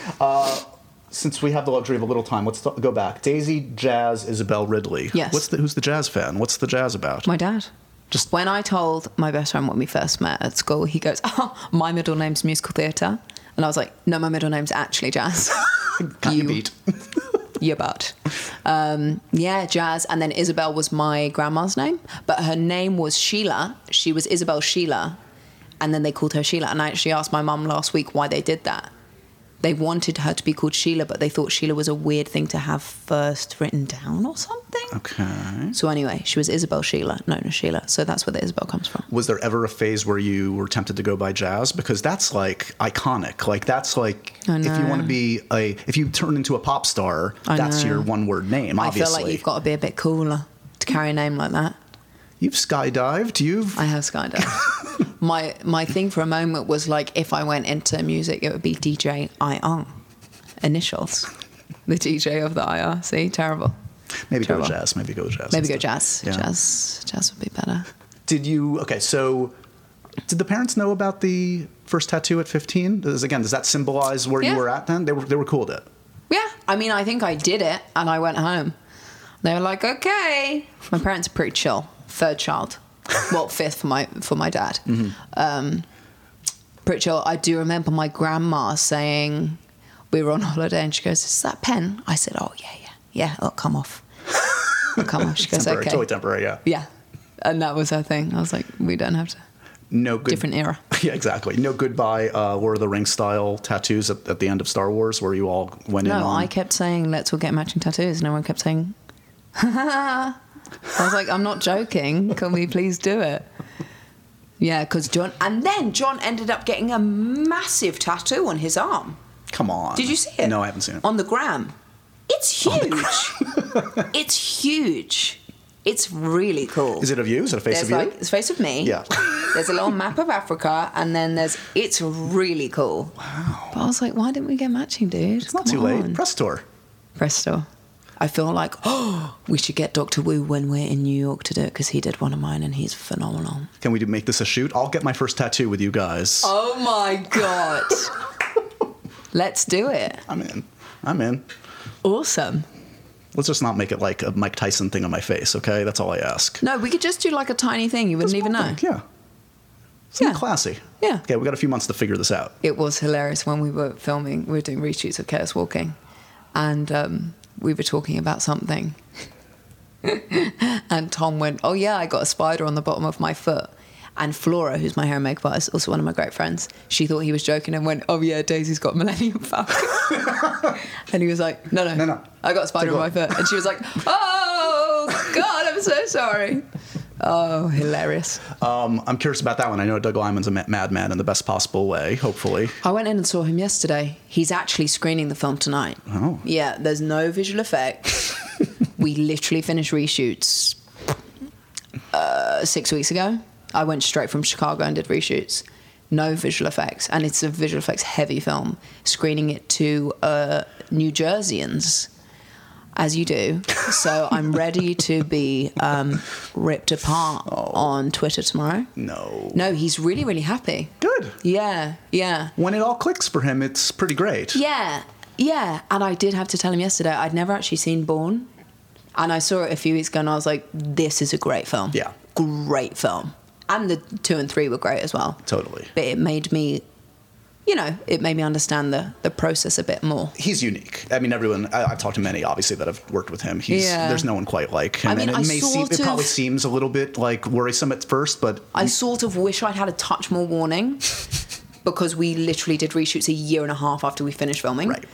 Since we have the luxury of a little time, let's th- go back. Daisy Jazz Isabel Ridley. Yes. What's the, who's the jazz fan? What's the jazz about? My dad. Just- when I told my best friend when we first met at school, he goes, "Oh, my middle name's musical theatre," and I was like, "No, my middle name's actually jazz." Got you you- beat. Your butt. Um, yeah, jazz. And then Isabel was my grandma's name, but her name was Sheila. She was Isabel Sheila, and then they called her Sheila. And I actually asked my mum last week why they did that. They wanted her to be called Sheila, but they thought Sheila was a weird thing to have first written down or something. Okay. So anyway, she was Isabel Sheila, known as Sheila. So that's where the Isabel comes from. Was there ever a phase where you were tempted to go by jazz? Because that's like iconic. Like that's like I if you know. want to be a if you turn into a pop star, I that's know. your one word name. Obviously, I feel like you've got to be a bit cooler to carry a name like that. You've skydived. You've I have skydived. my my thing for a moment was like if I went into music, it would be D J I R. Initials. The D J of the I R. See? Terrible. Maybe go with Trouble. jazz. Maybe go with jazz. Maybe go instead. jazz. Yeah. Jazz. Jazz would be better. Did you? Okay, so did the parents know about the first tattoo at fifteen? Does, again, does that symbolize where Yeah. you were at then? They were they were cool with it. Yeah. I mean, I think I did it, and I went home. They were like, "Okay." My parents are pretty chill. Third child, well, fifth for my for my dad. Mm-hmm. Um, pretty chill. I do remember my grandma saying, we were on holiday, and she goes, "Is that pen?" I said, "Oh yeah, yeah, yeah. It'll come off. It'll come off." She goes, Temporary, "Okay." totally temporary. Yeah. Yeah. And that was her thing. I was like, we don't have to. No good. Different era. Yeah, exactly. No goodbye. Uh, Lord of the Rings style tattoos at, at the end of Star Wars, where you all went in No, on. I kept saying, let's all get matching tattoos. And everyone kept saying, ha ha ha. I was like, I'm not joking. Can we please do it? Yeah, because John. And then John ended up getting a massive tattoo on his arm. Come on. Did you see it? No, I haven't seen it. On the gram. It's huge. It's huge. It's really cool. Is it of you? Is it a face There's of like you? it's face of me. Yeah. There's a little map of Africa, and then there's. It's really cool. Wow. But I was like, why didn't we get matching, dude? It's not too late. Press tour. Presto. I feel like, oh, we should get Doctor Wu when we're in New York to do it, because he did one of mine and he's phenomenal. Can we do, make this a shoot? I'll get my first tattoo with you guys. Oh my God. Let's do it. I'm in. I'm in. Awesome. Let's just not make it like a Mike Tyson thing on my face, okay? That's all I ask. No, we could just do like a tiny thing. You wouldn't Just even one know. thing, Yeah. Something Yeah. classy. Yeah. Okay, we got a few months to figure this out. It was hilarious when we were filming. We were doing reshoots of Chaos Walking, and um, we were talking about something. And Tom went, "Oh yeah, I got a spider on the bottom of my foot." And Flora, who's my hair and makeup artist, also one of my great friends, she thought he was joking and went, "Oh yeah, Daisy's got Millennium Falcon." And he was like, "No, no, No, no. I got a spider on my foot." And she was like, "Oh God, I'm so sorry." Oh, hilarious. Um, I'm curious about that one. I know Doug Liman's a ma- madman in the best possible way, hopefully. I went in and saw him yesterday. He's actually screening the film tonight. Oh. Yeah, there's no visual effects. We literally finished reshoots uh, six weeks ago. I went straight from Chicago and did reshoots. No visual effects. And it's a visual effects heavy film. Screening it to uh, New Jerseyans, as you do. So I'm ready to be um, ripped apart Oh. on Twitter tomorrow. No. No, he's really, really happy. Good. Yeah, yeah. When it all clicks for him, it's pretty great. Yeah, yeah. And I did have to tell him yesterday, I'd never actually seen Bourne. And I saw it a few weeks ago and I was like, this is a great film. Yeah. Great film. And the two and three were great as well. Totally. But it made me, you know, it made me understand the, the process a bit more. He's unique. I mean, everyone, I, I've talked to many, obviously, that have worked with him. He's, Yeah. There's no one quite like him. I mean, and it I may seem, sort it probably of- seems a little bit like worrisome at first, but I sort of wish I'd had a touch more warning because we literally did reshoots a year and a half after we finished filming. right.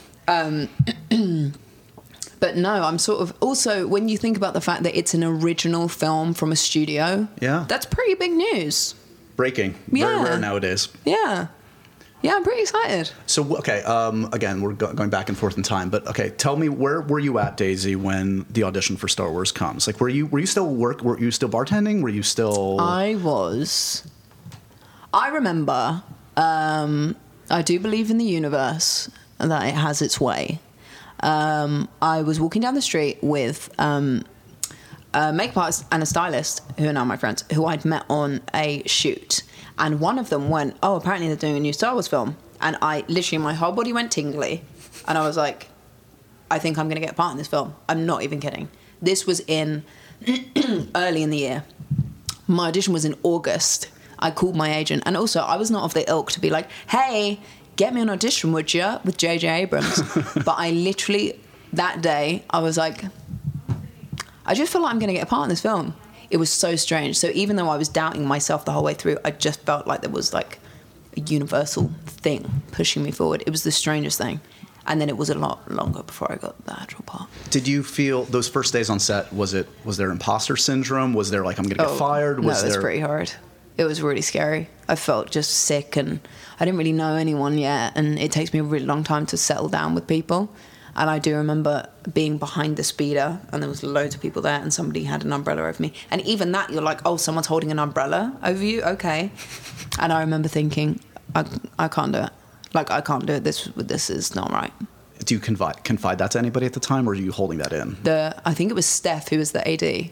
But no, I'm sort of also when you think about the fact that it's an original film from a studio, Yeah. that's pretty big news. Breaking. Very Yeah. rare nowadays. Yeah, yeah, I'm pretty excited. So, okay, um, again, we're go- going back and forth in time, but okay, tell me, where were you at, Daisy, when the audition for Star Wars comes? Like, were you were you still work? Were you still bartending? Were you still? I was. I remember. Um, I do believe in the universe and that it has its way. Um, I was walking down the street with um, a makeup artist and a stylist, who are now my friends, who I'd met on a shoot. And one of them went, "Oh, apparently they're doing a new Star Wars film." And I literally, my whole body went tingly. And I was like, I think I'm going to get a part in this film. I'm not even kidding. This was in early in the year. My audition was in August. I called my agent. And also, I was not of the ilk to be like, "Hey, get me an audition, would you?" with J J Abrams. But I literally, that day, I was like, I just feel like I'm going to get a part in this film. It was so strange. So even though I was doubting myself the whole way through, I just felt like there was like a universal thing pushing me forward. It was the strangest thing. And then it was a lot longer before I got the actual part. Did you feel those first days on set? Was it was there imposter syndrome? Was there like I'm going to get Oh, fired? Was no, it was there? pretty hard. It was really scary. I felt just sick, and I didn't really know anyone yet. And it takes me a really long time to settle down with people. And I do remember being behind the speeder, and there was loads of people there, and somebody had an umbrella over me. And even that, you're like, "Oh, someone's holding an umbrella over you? Okay." And I remember thinking, I, I can't do it. Like, I can't do it. This, this is not right. do you confide confide that to anybody at the time, or are you holding that in? The I think it was Steph who was the A D.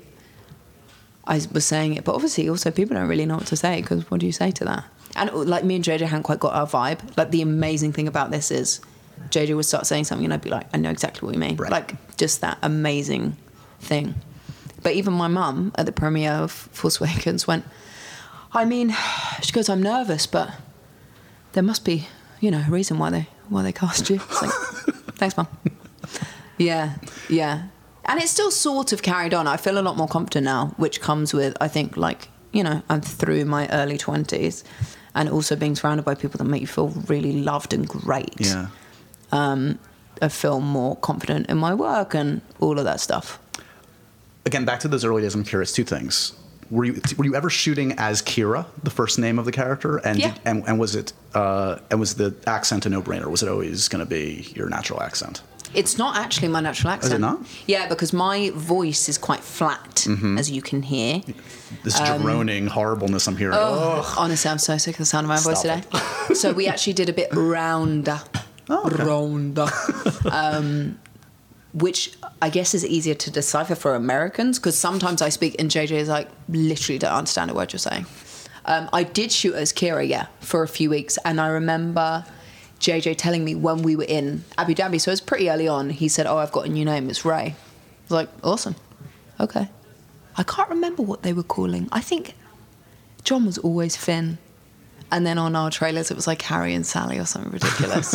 I was saying it, but obviously also people don't really know what to say, because what do you say to that? And like me and J J hadn't quite got our vibe. Like the amazing thing about this is J J would start saying something and I'd be like, I know exactly what you mean. Right. Like just that amazing thing. But even my mum at the premiere of Force Awakens went, I mean, she goes, I'm nervous, but there must be, you know, a reason why they why they cast you. It's like, thanks, Mum. Yeah, yeah. And it's still sort of carried on. I feel a lot more confident now, which comes with, I think, like, you know, I'm through my early twenties and also being surrounded by people that make you feel really loved and great. Yeah. Um, I feel more confident in my work and all of that stuff. Again, back to those early days, I'm curious, two things. Were you were you ever shooting as Kira, the first name of the character? And Yeah. did, and, and was it uh, and was the accent a no-brainer? Was it always going to be your natural accent? It's not actually my natural accent. Is it not? Yeah, because my voice is quite flat, Mm-hmm. as you can hear. This droning horribleness I'm hearing. Oh, honestly, I'm so sick of the sound of my voice Stop today. So we actually did a bit rounder. Oh, okay. Rounder. Um, which I guess is easier to decipher for Americans, because sometimes I speak and J J is like, literally don't understand a word you're saying. Um, I did shoot as Kira, yeah, for a few weeks. And I remember J J telling me when we were in Abu Dhabi, so it was pretty early on, he said, oh, I've got a new name, it's Ray. I was like, awesome. Okay. I can't remember what they were calling. I think John was always Finn. And then on our trailers, it was like Harry and Sally or something ridiculous.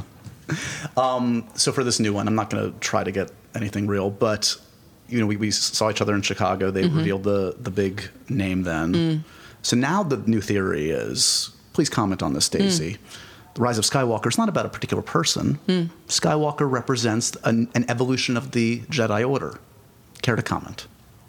Um, so for this new one, I'm not going to try to get anything real, but you know, we, we saw each other in Chicago. They Mm-hmm. revealed the the big name then. Mm. So now the new theory is, please comment on this, Daisy. Mm. The Rise of Skywalker is not about a particular person. Mm. Skywalker represents an, an evolution of the Jedi Order. Care to comment?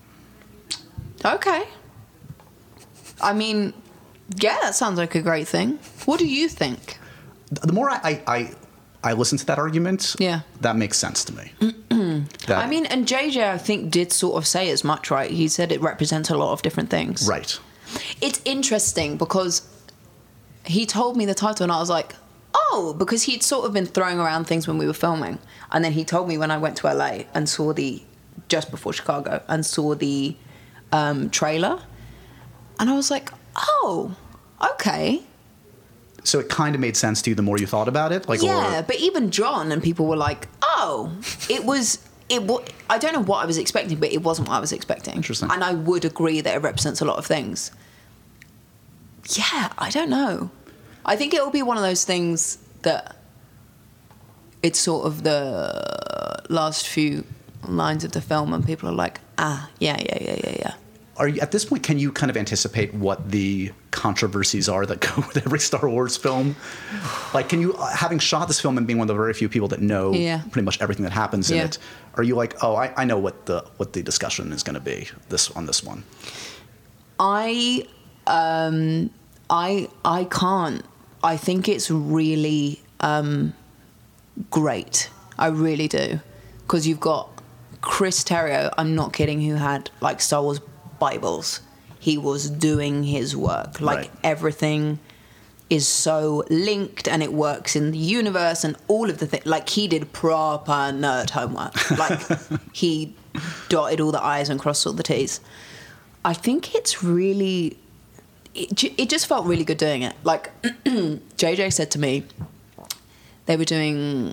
Okay. I mean, yeah, that sounds like a great thing. What do you think? The more I, I, I, I listen to that argument, Yeah. that makes sense to me. That- I mean, and J J, I think, did sort of say as much, right? He said it represents a lot of different things. right. It's interesting because he told me the title and I was like, oh, because he'd sort of been throwing around things when we were filming. And then he told me when I went to L A and saw the, just before Chicago, and saw the um, trailer. And I was like, oh, okay. So it kind of made sense to you the more you thought about it? Like, Yeah, or, but even John and people were like, oh, it was... It wa- I don't know what I was expecting, but it wasn't what I was expecting. Interesting. And I would agree that it represents a lot of things. Yeah, I don't know. I think it'll be one of those things that it's sort of the last few lines of the film and people are like, ah, yeah, yeah, yeah, yeah, yeah. are you, at this point, can you kind of anticipate what the controversies are that go with every Star Wars film? Like, can you, having shot this film and being one of the very few people that know Yeah. pretty much everything that happens in Yeah. it, are you like, oh, I, I know what the what the discussion is going to be this on this one? I um I I can't. I think it's really um great. I really do. Because you've got Chris Terrio, I'm not kidding, who had like Star Wars Bibles. He was doing his work. Like Right. everything is so linked and it works in the universe and all of the things. Like he did proper nerd homework. Like he dotted all the I's and crossed all the T's. I think it's really, it, ju- it just felt really good doing it. Like J J said to me, they were doing,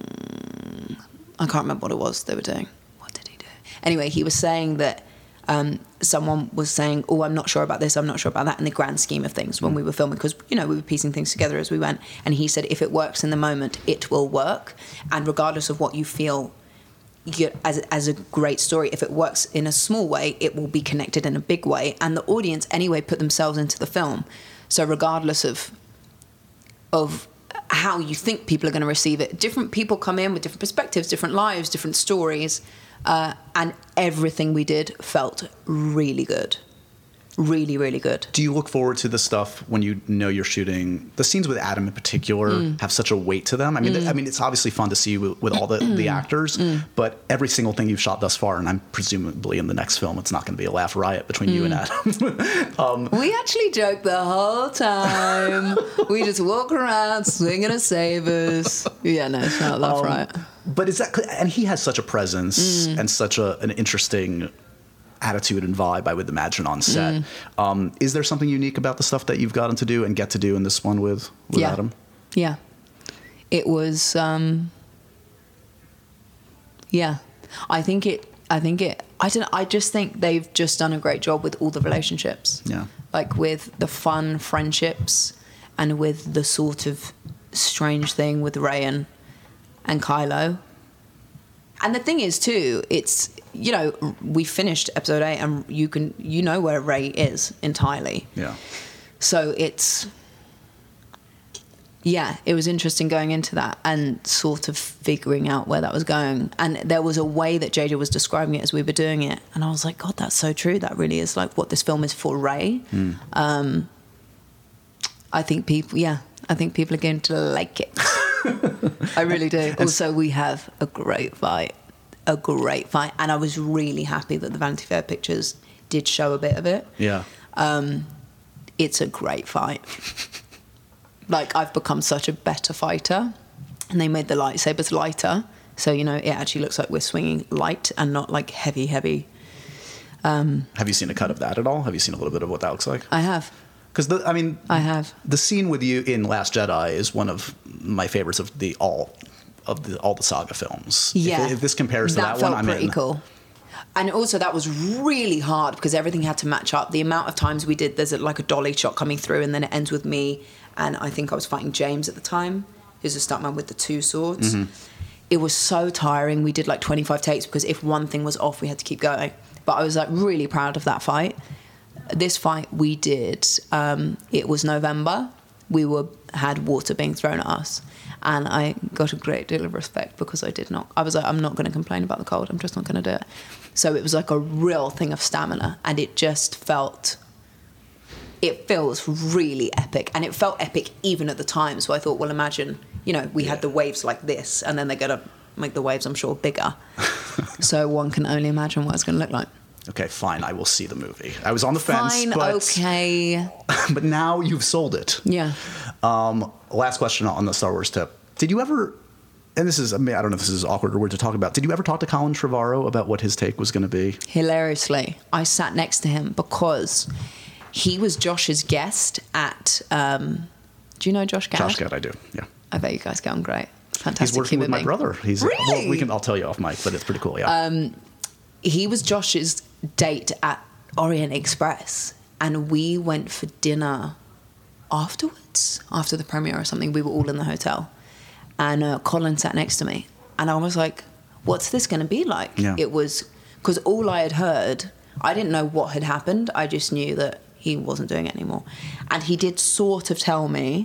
I can't remember what it was they were doing. What did he do? Anyway, he was saying that um, someone was saying, oh, I'm not sure about this, I'm not sure about that in the grand scheme of things when we were filming, because, you know, we were piecing things together as we went. And he said, if it works in the moment, it will work. And regardless of what you feel you, as, as a great story, if it works in a small way, it will be connected in a big way. And the audience, anyway, put themselves into the film. So regardless of of how you think people are going to receive it, different people come in with different perspectives, different lives, different stories, uh, and everything we did felt really good. Really, really good. Do you look forward to the stuff when you know you're shooting? The scenes with Adam in particular Mm. have such a weight to them. I mean, th- I mean, it's obviously fun to see with, with all the, the actors, Mm. but every single thing you've shot thus far, and I'm presumably in the next film, it's not going to be a laugh riot between you and Mm. Adam. um, We actually joke the whole time. We just walk around swinging a sabers. Yeah, no, it's not laugh Um, right. But is that, and he has such a presence Mm. and such a, an interesting attitude and vibe, I would imagine, on set. Mm. Um, is there something unique about the stuff that you've gotten to do and get to do in this one with, with Yeah. Adam? Yeah. It was, um, yeah. I think it, I think it, I don't I just think they've just done a great job with all the relationships. Yeah. Like with the fun friendships and with the sort of strange thing with Ray and, and Kylo. And the thing is too, it's, you know, we finished episode eight and you can, you know where Ray is entirely. Yeah. So it's, yeah, it was interesting going into that and sort of figuring out where that was going. And there was a way that J J was describing it as we were doing it. And I was like, God, that's so true. That really is like what this film is for Ray. Mm. Um, I think people, yeah, I think people are going to like it. I really do. Also, we have a great fight, a great fight. And I was really happy that the Vanity Fair pictures did show a bit of it. Yeah. Um, it's a great fight. Like, I've become such a better fighter. And they made the lightsabers lighter. So, you know, it actually looks like we're swinging light and not like heavy, heavy. Um, Have you seen a cut of that at all? Have you seen a little bit of what that looks like? I have. Because, I mean... I have. The scene with you in Last Jedi is one of my favorites of the all of the all the saga films. Yeah. If, if this compares to that, that, felt one, I'm pretty in. cool. And also that was really hard because everything had to match up. The amount of times we did, there's a, like a dolly shot coming through and then it ends with me. And I think I was fighting James at the time, who's a stuntman with the two swords. Mm-hmm. It was so tiring. We did like twenty-five takes because if one thing was off, we had to keep going. But I was like really proud of that fight. This fight we did, um, it was November. We were had water being thrown at us. And I got a great deal of respect because I did not. I was like, I'm not going to complain about the cold. I'm just not going to do it. So it was like a real thing of stamina. And it just felt, it feels really epic. And it felt epic even at the time. So I thought, well, imagine, you know, we Yeah. had the waves like this. And then they're going to make the waves, I'm sure, bigger. So one can only imagine what it's going to look like. Okay, fine. I will see the movie. I was on the fence, Fine, but, okay. but now you've sold it. Yeah. Um, last question on the Star Wars tip. Did you ever, and this is, I mean, I don't know if this is awkward or weird to talk about, did you ever talk to Colin Trevorrow about what his take was going to be? Hilariously, I sat next to him because he was Josh's guest at, um, do you know Josh Gad? Josh Gad, I do, yeah. I bet you guys get on great. Fantastic He's working human with my being. brother. He's Really? Well, we can. I'll tell you off mic, but it's pretty cool. Yeah. Um, he was Josh's date at Orient Express, and we went for dinner afterwards, after the premiere or something. We were all in the hotel, and uh, Colin sat next to me, and I was like, "What's this going to be like?" Yeah. It was because all I had heard, I didn't know what had happened. I just knew that he wasn't doing it anymore, and he did sort of tell me,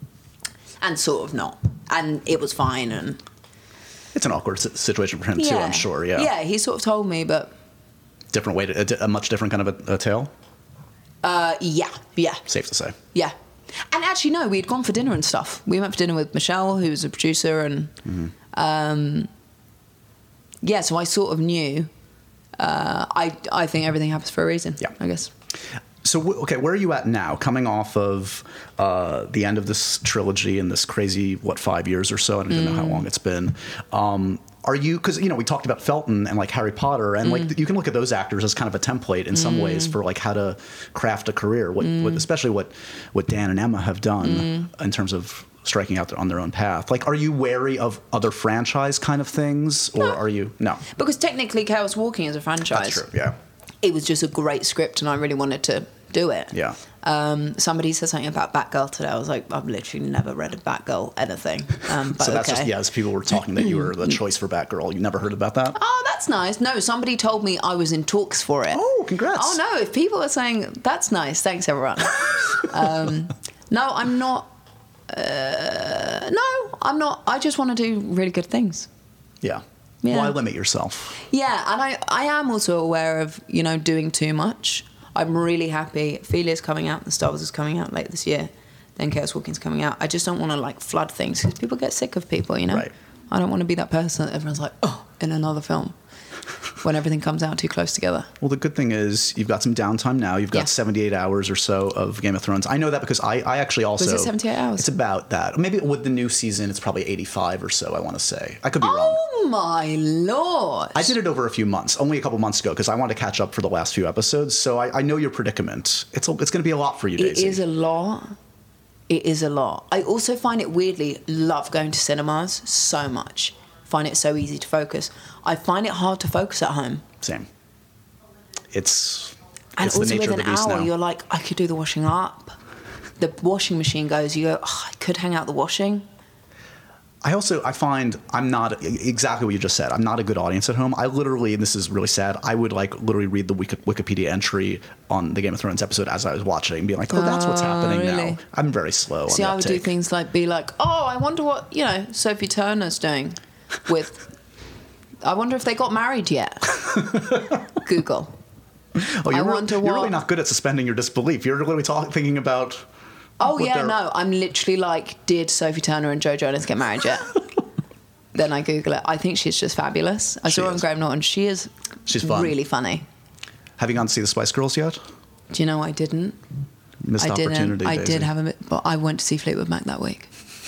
and sort of not, and it was fine. And it's an awkward si- situation for him too. I'm sure. Yeah. Yeah, he sort of told me, but. Different way to a, di- a much different kind of a, a tale. Uh, yeah, yeah, Safe to say. yeah. And actually, no, we'd gone for dinner and stuff. We went for dinner with Michelle, who was a producer, and Mm-hmm. um, yeah. So I sort of knew. Uh, I I think everything happens for a reason. Yeah. I guess. So, w- okay, where are you at now? Coming off of uh, the end of this trilogy and this crazy, what, five years or so? I don't even Mm. know how long it's been. Um, are you, because, you know, we talked about Felton and like Harry Potter, and Mm. like you can look at those actors as kind of a template in some ways for like how to craft a career, what, Mm. what, especially what, what Dan and Emma have done in terms of striking out on their own path. Like, are you wary of other franchise kind of things, or No. are you, no? Because technically, Chaos Walking is a franchise. That's true, yeah. It was just a great script, and I really wanted to do it. Yeah. Um, somebody said something about Batgirl today. I was like, I've literally never read a Batgirl anything. Um, but So that's okay. just, yeah, as people were talking that you were the choice for Batgirl. You never heard about that? Oh, that's nice. No, somebody told me I was in talks for it. Oh, congrats. Oh, no, if people are saying, that's nice, thanks, everyone. um, no, I'm not. Uh, no, I'm not. I just want to do really good things. Yeah. Yeah. Why limit yourself? Yeah, and I, I am also aware of, you know, doing too much. I'm really happy. Ophelia's coming out, and Star Wars is coming out late this year. Then Chaos Walking's coming out. I just don't want to like flood things because people get sick of people, you know. Right. I don't want to be that person that everyone's like, oh, in another film, when everything comes out too close together. Well, the good thing is you've got some downtime now. You've got Yeah. seventy-eight hours or so of Game of Thrones. I know that because I, I actually also... Was it seventy-eight hours? It's about that. Maybe with the new season, it's probably eighty-five or so, I want to say. I could be wrong. Oh my lord! I did it over a few months, only a couple months ago, because I wanted to catch up for the last few episodes. So I, I know your predicament. It's a, it's going to be a lot for you, It Daisy. is a lot. It is a lot. I also find it weirdly love going to cinemas so much. Find it so easy to focus. I find it hard to focus at home. Same. It's And it's the also nature with of an the beast hour, now. you're like, I could do the washing up. The washing machine goes, you go, oh, I could hang out the washing. I also I find I'm not exactly what you just said. I'm not a good audience at home. I literally, and this is really sad, I would like literally read the Wiki, Wikipedia entry on the Game of Thrones episode as I was watching and be like, oh, that's what's Oh, happening really? now. I'm very slow. See, on the I would do uptake. things like be like, oh, I wonder what, you know, Sophie Turner's doing with, I wonder if they got married yet. Google. Oh, you're, I really, wonder you're what- really not good at suspending your disbelief. You're literally talk, thinking about. Oh, what yeah, they're- no, I'm literally like, did Sophie Turner and Joe Jonas get married yet? Then I Google it. I think she's just fabulous. I She saw her on is. Graham Norton. She is She's fun. really funny. Have you gone to see the Spice Girls yet? Do you know I didn't? Missed I didn't. opportunity. I Daisy. did have a bit, but I went to see Fleetwood Mac that week,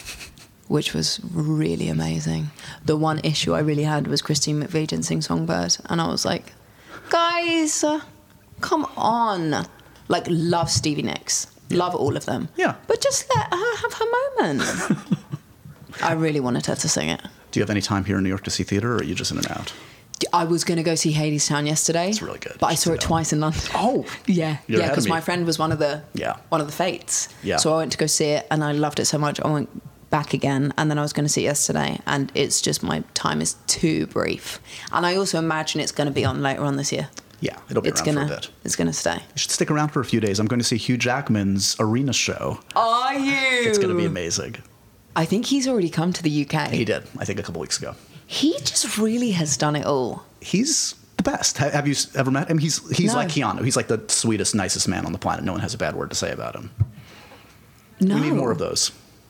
which was really amazing. The one issue I really had was Christine McVie didn't sing Songbird, and I was like, guys, uh, come on. Like, love Stevie Nicks. Love all of them. Yeah. But just let her have her moment. I really wanted her to sing it. Do you have any time here in New York to see theater, or are you just in and out? I was going to go see Hadestown yesterday. It's really good. But I Just saw to it know. twice in London. Oh, Yeah, You're yeah, ahead of because me. my friend was one of the Yeah. one of the fates. Yeah. So I went to go see it, and I loved it so much. I went back again, and then I was going to see it yesterday, and it's just my time is too brief. And I also imagine it's going to be on later on this year. Yeah, it'll be It's around gonna, for a bit. it's going to stay. You should stick around for a few days. I'm going to see Hugh Jackman's Arena show. Are you? It's going to be amazing. I think he's already come to the U K. He did, I think, a couple weeks ago. He just really has done it all. He's the best. Ha- Have you s- ever met him? He's he's No. like Keanu. He's like the sweetest, nicest man on the planet. No one has a bad word to say about him. No. We need more of those.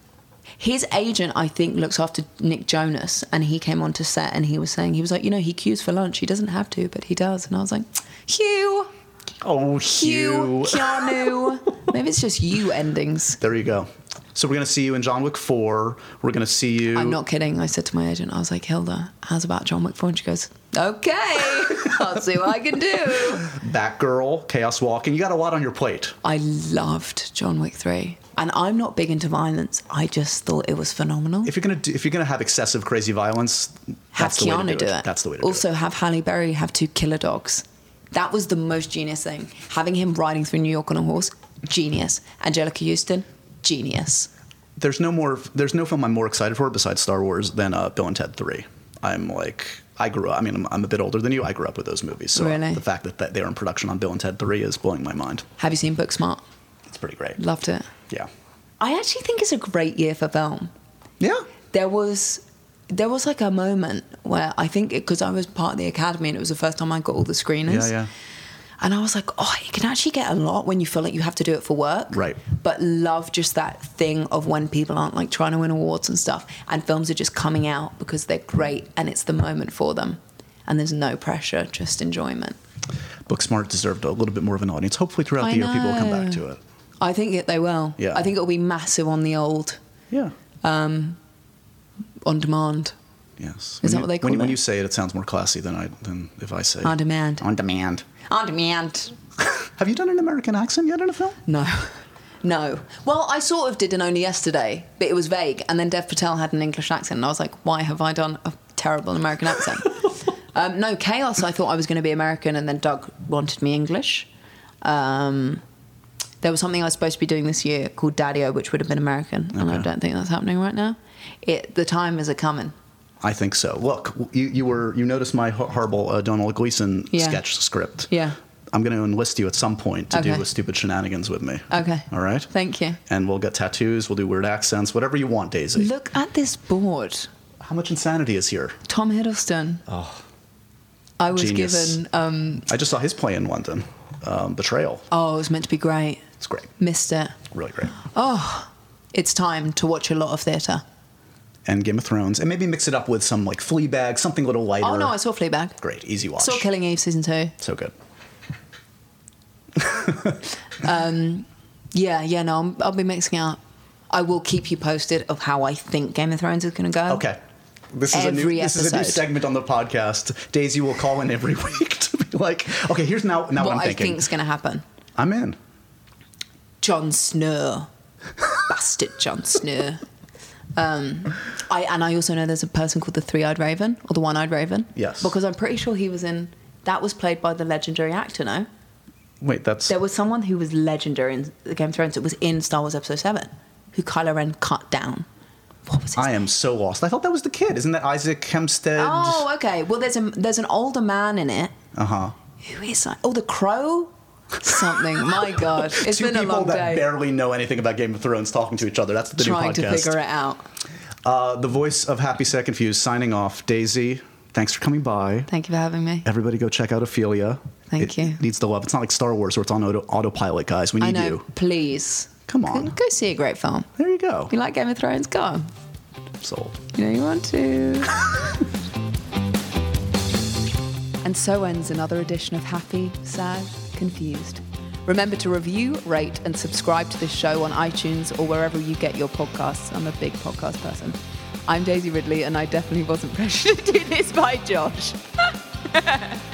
His agent, I think, looks after Nick Jonas, and he came onto set and he was saying, he was like, you know, he queues for lunch. He doesn't have to, but he does. And I was like, Hugh, Oh, Hugh, Hugh. Keanu. Maybe it's just you endings. There you go. So we're going to see you in John Wick four. We're going to see you. I'm not kidding. I said to my agent, I was like, Hilda, how's about John Wick four? And she goes, okay, I'll see what I can do. Batgirl, Chaos Walking. You got a lot on your plate. I loved John Wick three. And I'm not big into violence. I just thought it was phenomenal. If you're gonna do, if you're gonna have excessive crazy violence, Have that's the way Keanu to do, do it. it. That's the way to also, do it. have Halle Berry have two killer dogs. That was the most genius thing. Having him riding through New York on a horse, genius. Angelica Houston, genius. There's no more. There's no film I'm more excited for besides Star Wars than uh, Bill and Ted three. I'm like, I grew up. I mean, I'm, I'm a bit older than you. I grew up with those movies. So Really? the fact that, that they're in production on Bill and Ted three is blowing my mind. Have you seen Booksmart? It's pretty great. Loved it. Yeah. I actually think it's a great year for film. Yeah. There was there was like a moment where I think because I was part of the academy and it was the first time I got all the screeners. Yeah. Yeah. And I was like, oh, you can actually get a lot when you feel like you have to do it for work. Right. But love just that thing of when people aren't like trying to win awards and stuff and films are just coming out because they're great and it's the moment for them. And there's no pressure, just enjoyment. Booksmart deserved a little bit more of an audience. Hopefully throughout I the year people will come back know. to it. I think it, they will. Yeah. I think it'll be massive on the old Yeah. on demand. Yes. Is When that you- what they call when, you- When it? you say it, it sounds more classy than I than if I say On demand. On demand. On demand. Have you done an American accent yet in a film? No. No. Well, I sort of did an Only Yesterday, but it was vague. And then Dev Patel had an English accent. And I was like, why have I done a terrible American accent? um, no, Chaos, I thought I was going to be American. And then Doug wanted me English. Um, there was something I was supposed to be doing this year called Daddy-O, which would have been American. And I Okay. don't think that's happening right now. It, the time is a coming. I think so. Look, you, you were you noticed my hor- horrible uh, Donald Gleason Yeah. sketch script. Yeah. I'm going to enlist you at some point to Okay. do stupid shenanigans with me. Okay. All right? Thank you. And we'll get tattoos, we'll do weird accents, whatever you want, Daisy. Look at this board. How much insanity is here? Tom Hiddleston. I was Genius. given. Um, I just saw his play in London, um, Betrayal. oh, it was meant to be great. It's great. Missed it. Really great. It's time to watch a lot of theatre. And Game of Thrones. And maybe mix it up with some like Fleabag, something a little lighter. Oh no, I saw Fleabag. Great. Easy watch. Saw Killing Eve season two. So good. Yeah, yeah, no, I'm, I'll be mixing out. I will keep you posted of how I think Game of Thrones is going to go. Okay. This is a new Every this is a new episode. segment on the podcast. Daisy will call in every week to be like, okay, here's now now what, What I'm I thinking. think's going to happen. I'm in. Jon Snow. Bastard Jon Snow. Um, I and I also know there's a person called the Three-Eyed Raven or the One-Eyed Raven. Yes. Because I'm pretty sure he was in. That was played by the legendary actor. No, Wait, that's there was someone who was legendary in the Game of Thrones. It was in Star Wars Episode Seven, who Kylo Ren cut down. What was his I name? am so lost. I thought that was the kid. Isn't that Isaac Hempstead? Oh, okay. Well, there's a there's an older man in it. Uh-huh. Who is that? Oh, the Crow. Something. My God, it's Two been a people long that day. barely know anything about Game of Thrones talking to each other. That's the Trying new to podcast. figure it out. Uh, the voice of Happy Sad Confused signing off. Daisy, thanks for coming by. Thank you for having me. Everybody go check out Ophelia. Thank it you. Needs the love. It's not like Star Wars where it's on auto, autopilot, guys. We I need know. you. Please. Come on. Go, go see a great film. There you go. You like Game of Thrones? Go on. Sold. You know you want to. And so ends another edition of Happy, Sad, Confused. Remember to review, rate, and subscribe to this show on iTunes or wherever you get your podcasts. I'm a big podcast person. I'm Daisy Ridley, and I definitely wasn't pressured to do this by Josh.